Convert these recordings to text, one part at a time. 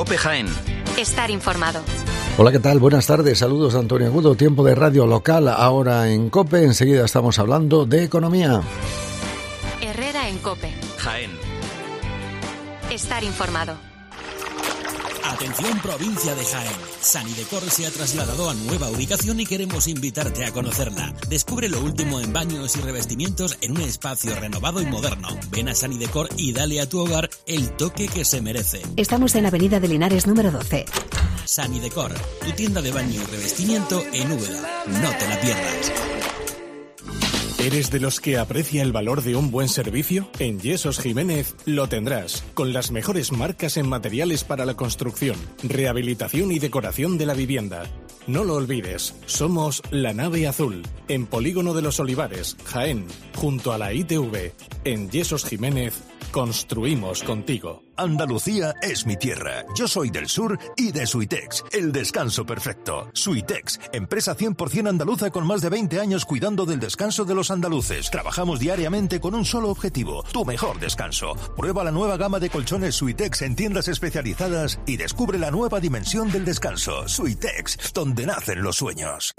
COPE Jaén. Estar informado. Hola, ¿qué tal? Buenas tardes, saludos de Antonio Agudo, tiempo de radio local, ahora en COPE, enseguida estamos hablando de economía. Herrera en COPE. Jaén. Estar informado. Atención, provincia de Jaén. Sanidecor se ha trasladado a nueva ubicación y queremos invitarte a conocerla. Descubre lo último en baños y revestimientos en un espacio renovado y moderno. Ven a Sanidecor y dale a tu hogar el toque que se merece. Estamos en Avenida de Linares número 12. Sanidecor, tu tienda de baño y revestimiento en Úbeda. No te la pierdas. ¿Eres de los que aprecia el valor de un buen servicio? En Yesos Jiménez lo tendrás, con las mejores marcas en materiales para la construcción, rehabilitación y decoración de la vivienda. No lo olvides, somos La Nave Azul, en Polígono de los Olivares, Jaén, junto a la ITV. En Yesos Jiménez, construimos contigo. Andalucía es mi tierra. Yo soy del sur y de Suitex, el descanso perfecto. Suitex, empresa 100% andaluza con más de 20 años cuidando del descanso de los andaluces. Trabajamos diariamente con un solo objetivo, tu mejor descanso. Prueba la nueva gama de colchones Suitex en tiendas especializadas y descubre la nueva dimensión del descanso. Suitex, donde nacen los sueños.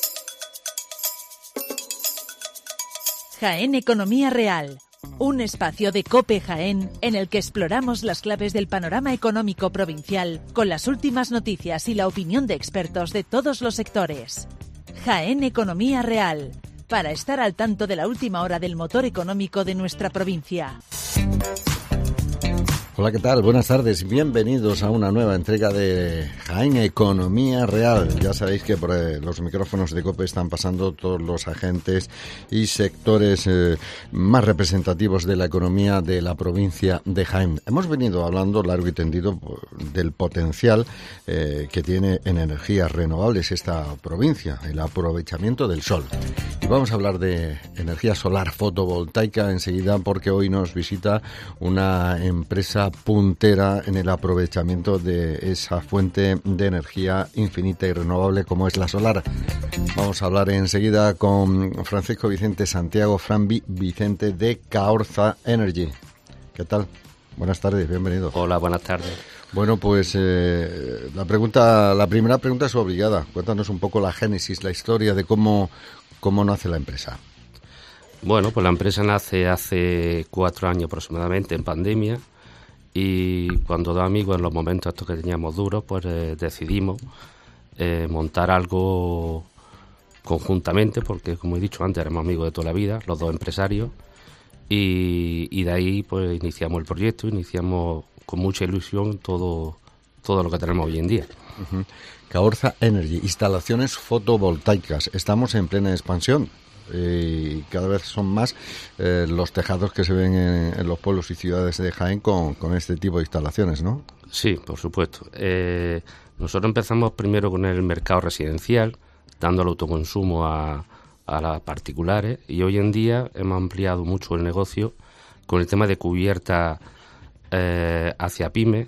Jaén Economía Real. Un espacio de COPE Jaén en el que exploramos las claves del panorama económico provincial con las últimas noticias y la opinión de expertos de todos los sectores. Jaén Economía Real, para estar al tanto de la última hora del motor económico de nuestra provincia. Hola, ¿qué tal? Buenas tardes, bienvenidos a una nueva entrega de Jaén Economía Real. Ya sabéis que por los micrófonos de COPE están pasando todos los agentes y sectores más representativos de la economía de la provincia de Jaén. Hemos venido hablando largo y tendido del potencial que tiene en energías renovables esta provincia, el aprovechamiento del sol. Y vamos a hablar de energía solar fotovoltaica enseguida, porque hoy nos visita una empresa puntera en el aprovechamiento de esa fuente de energía infinita y renovable como es la solar. Vamos a hablar enseguida con Francisco Vicente Santiago, Fran Vicente de Caorza Energy. ¿Qué tal? Buenas tardes, bienvenido. Hola, buenas tardes. Bueno, pues la primera pregunta es obligada. Cuéntanos un poco la génesis, la historia de cómo nace la empresa. Bueno, pues la empresa nace hace 4 años aproximadamente, en pandemia, y cuando dos amigos, en los momentos estos que teníamos duros, pues decidimos montar algo conjuntamente, porque como he dicho antes, éramos amigos de toda la vida, los dos empresarios, y de ahí pues iniciamos el proyecto, iniciamos con mucha ilusión todo lo que tenemos hoy en día. Uh-huh. Caorza Energy, instalaciones fotovoltaicas, estamos en plena expansión. Y cada vez son más los tejados que se ven en los pueblos y ciudades de Jaén con este tipo de instalaciones, ¿no? Sí, por supuesto. Nosotros empezamos primero con el mercado residencial, dando el autoconsumo a las particulares, y hoy en día hemos ampliado mucho el negocio con el tema de cubierta hacia pymes,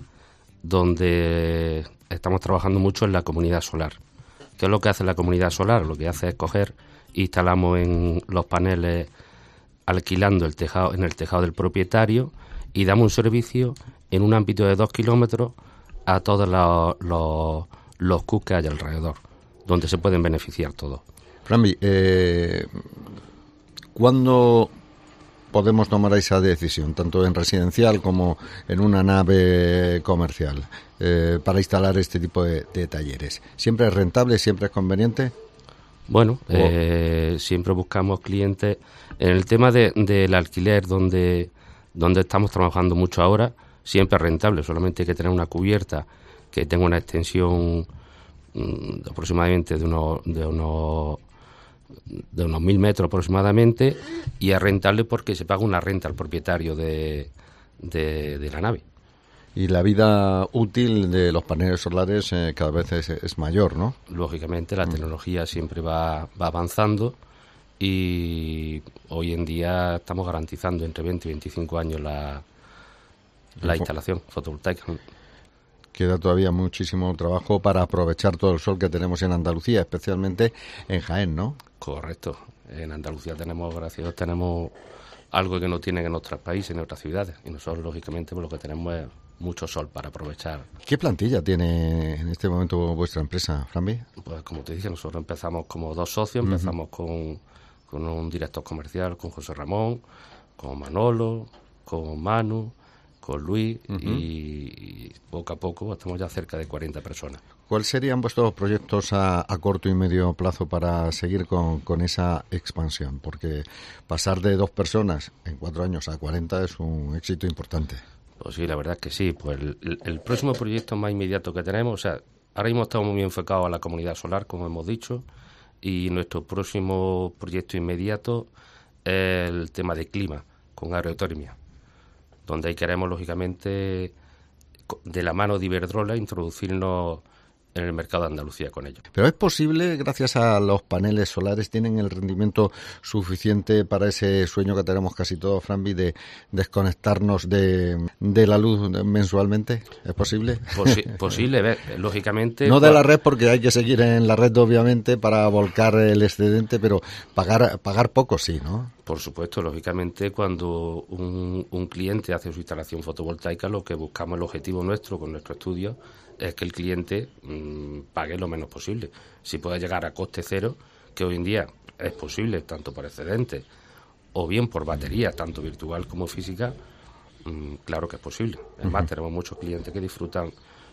donde estamos trabajando mucho en la comunidad solar. ¿Qué es lo que hace la comunidad solar? Lo que hace es instalamos en los paneles alquilando en el tejado del propietario y damos un servicio en un ámbito de 2 kilómetros a todos los CUS que hay alrededor, donde se pueden beneficiar todos. Frambi, ¿cuándo podemos tomar esa decisión, tanto en residencial como en una nave comercial, para instalar este tipo de talleres? ¿Siempre es rentable, siempre es conveniente? Bueno, siempre buscamos clientes. En el tema del alquiler, donde estamos trabajando mucho ahora, siempre es rentable, solamente hay que tener una cubierta que tenga una extensión aproximadamente de unos 1.000 metros aproximadamente, y es rentable porque se paga una renta al propietario de la nave. Y la vida útil de los paneles solares cada vez es mayor, ¿no? Lógicamente, la tecnología siempre va avanzando, y hoy en día estamos garantizando entre 20 y 25 años la instalación fotovoltaica. Queda todavía muchísimo trabajo para aprovechar todo el sol que tenemos en Andalucía, especialmente en Jaén, ¿no? Correcto. En Andalucía tenemos algo que no tienen en otros países, en otras ciudades. Y nosotros, lógicamente, pues lo que tenemos es mucho sol para aprovechar. ¿Qué plantilla tiene en este momento vuestra empresa, Franvi? Pues como te dije, nosotros empezamos como 2 socios, empezamos con un director comercial, con José Ramón, con Manolo, con Manu, con Luis, y poco a poco estamos ya cerca de 40 personas. ¿Cuáles serían vuestros proyectos a corto y medio plazo para seguir con esa expansión? Porque pasar de 2 personas en 4 años a 40 es un éxito importante. Pues sí, la verdad es que sí. Pues el próximo proyecto más inmediato que tenemos, o sea, ahora mismo estamos muy enfocados a la comunidad solar, como hemos dicho, y nuestro próximo proyecto inmediato es el tema de clima, con aerotermia, donde ahí queremos, lógicamente, de la mano de Iberdrola, introducirnos en el mercado de Andalucía con ello. Pero es posible, gracias a los paneles solares, ¿tienen el rendimiento suficiente para ese sueño que tenemos casi todos, Franvi, de desconectarnos de la luz mensualmente? ¿Es posible? Posible, lógicamente. No de la red, porque hay que seguir en la red, obviamente, para volcar el excedente, pero pagar poco sí, ¿no? Por supuesto, lógicamente, cuando un cliente hace su instalación fotovoltaica, lo que buscamos, el objetivo nuestro con nuestro estudio, es que el cliente pague lo menos posible. Si puede llegar a coste cero, que hoy en día es posible, tanto por excedente o bien por batería, tanto virtual como física, claro que es posible. Es más, tenemos muchos clientes que disfrutan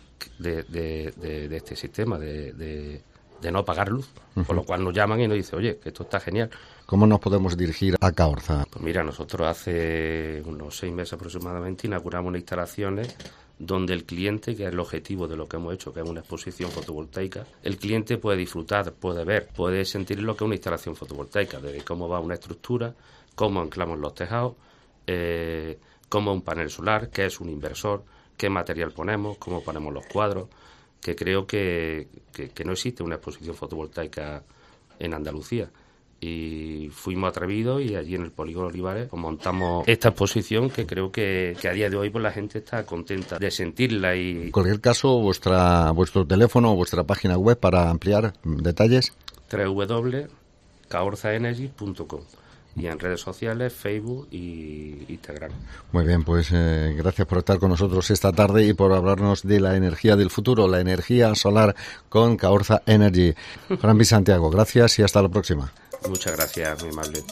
de este sistema, de no pagar luz, por lo cual nos llaman y nos dicen, oye, que esto está genial. ¿Cómo nos podemos dirigir a Caorza? Pues mira, nosotros hace unos 6 meses aproximadamente inauguramos unas instalaciones donde el cliente, que es el objetivo de lo que hemos hecho, que es una exposición fotovoltaica, el cliente puede disfrutar, puede ver, puede sentir lo que es una instalación fotovoltaica, desde cómo va una estructura, cómo anclamos los tejados, cómo un panel solar, qué es un inversor, qué material ponemos, cómo ponemos los cuadros, que creo que no existe una exposición fotovoltaica en Andalucía. Y fuimos atrevidos y allí en el Polígono Olivares pues montamos esta exposición que creo que a día de hoy pues la gente está contenta de sentirla. Y en cualquier caso, vuestro teléfono o vuestra página web para ampliar detalles. www.caorzaenergy.com y en redes sociales, Facebook y Instagram. Muy bien, pues gracias por estar con nosotros esta tarde y por hablarnos de la energía del futuro, la energía solar con Caorza Energy. Franvi Santiago, gracias y hasta la próxima. Muchas gracias, muy amable.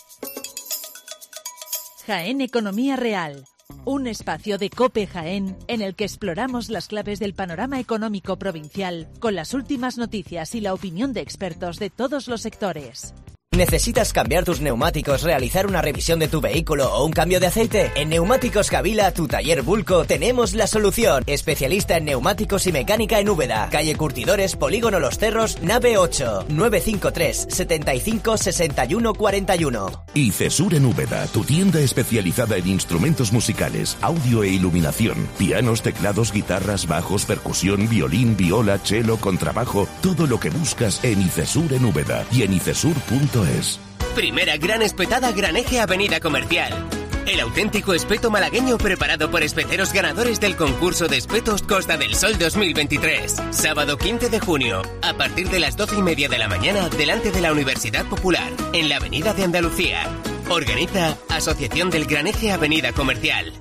Jaén Economía Real, un espacio de COPE Jaén en el que exploramos las claves del panorama económico provincial con las últimas noticias y la opinión de expertos de todos los sectores. ¿Necesitas cambiar tus neumáticos, realizar una revisión de tu vehículo o un cambio de aceite? En Neumáticos Gavila, tu taller Bulco, tenemos la solución. Especialista en neumáticos y mecánica en Úbeda. Calle Curtidores, Polígono Los Cerros, nave 8, 953 75 61 41. ICESUR en Úbeda, tu tienda especializada en instrumentos musicales, audio e iluminación, pianos, teclados, guitarras, bajos, percusión, violín, viola, cello, contrabajo, todo lo que buscas en ICESUR en Úbeda y en icesur.es. Primera gran espetada Graneje Avenida Comercial. El auténtico espeto malagueño preparado por espeteros ganadores del concurso de espetos Costa del Sol 2023. Sábado 15 de junio, a partir de las 12:30 de la mañana, delante de la Universidad Popular, en la Avenida de Andalucía. Organiza Asociación del Graneje Avenida Comercial.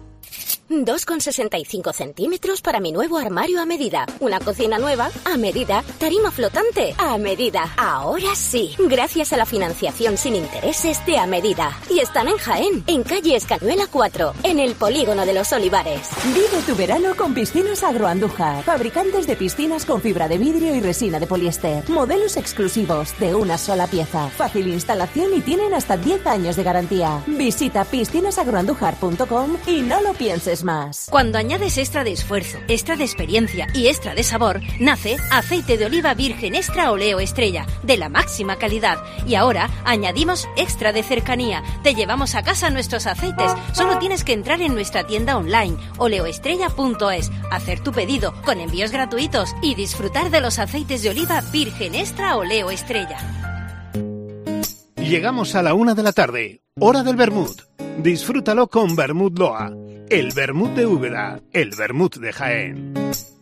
2,65 centímetros para mi nuevo armario a medida. Una cocina nueva a medida. Tarima flotante a medida. Ahora sí, gracias a la financiación sin intereses de a medida. Y están en Jaén, en calle Escañuela 4, en el Polígono de los Olivares. Vive tu verano con Piscinas Agroandújar. Fabricantes de piscinas con fibra de vidrio y resina de poliéster. Modelos exclusivos de una sola pieza. Fácil instalación y tienen hasta 10 años de garantía. Visita piscinasagroandújar.com y no lo pienses más. Cuando añades extra de esfuerzo, extra de experiencia y extra de sabor, nace aceite de oliva virgen extra Oleo Estrella, de la máxima calidad. Y ahora añadimos extra de cercanía. Te llevamos a casa nuestros aceites. Solo tienes que entrar en nuestra tienda online, oleoestrella.es, hacer tu pedido con envíos gratuitos y disfrutar de los aceites de oliva virgen extra Oleo Estrella. Llegamos a la 1 de la tarde, hora del vermut. Disfrútalo con Vermut Loa, el vermut de Úbeda, el vermut de Jaén.